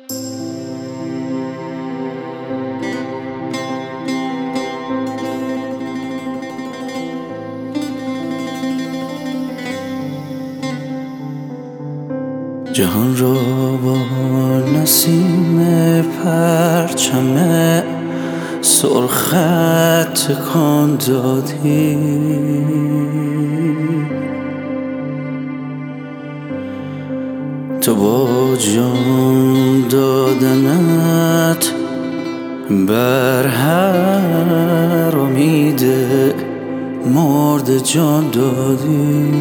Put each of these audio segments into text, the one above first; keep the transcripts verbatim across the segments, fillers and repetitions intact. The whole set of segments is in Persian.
جهان را با نسیم پرچم سرخت تکان دادی، تو با جان دادنت بر هر امید مرد جان دادی.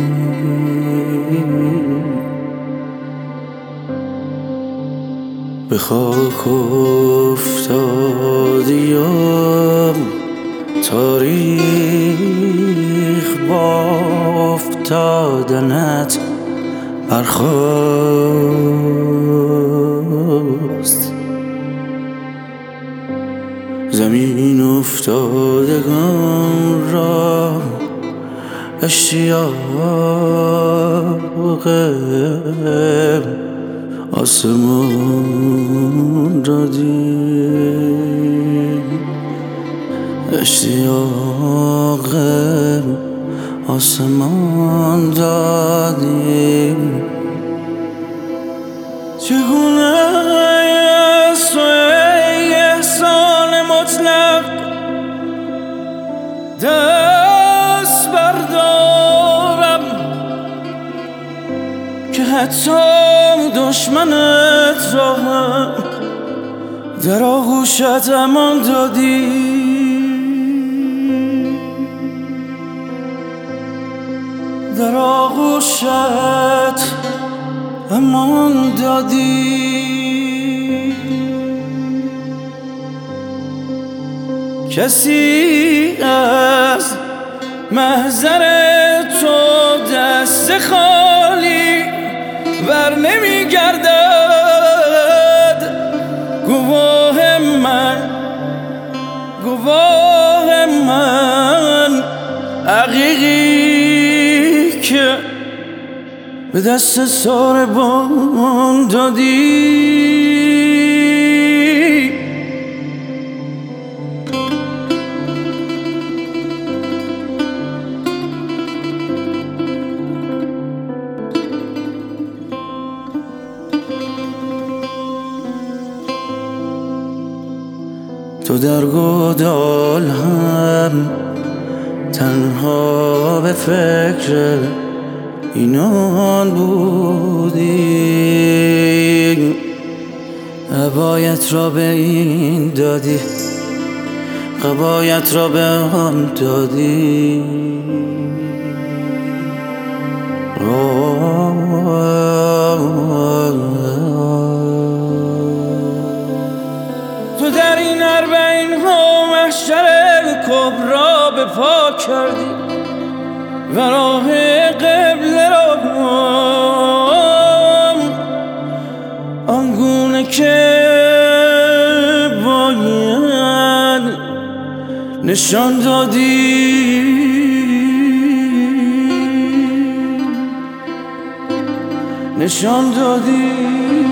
به خاک افتادی و تاریخ با افتادنت برخاست. زمین افتادگان را اشتیاق آسمان دادی، اشتیاق آسمان دادی. چگونه است تو ای احسان مطلق دست بردارم که حتی دشمنت را هم در آغوشت امان دادی. در آغوشت امان دادی. کسی از محضر تو دست خالی بر نمی گردد. گواه من گواه من عقیقی که به دست ساربان دادی. تو در گودال هم تنها به فکر اینان بودی، عبایت را به این دادی، قبایت را به آن دادی. تو در این اربعین ها محشر کبرا به پا کردی و راه قبله را آنگونه که باید نشان دادی. نشان دادی.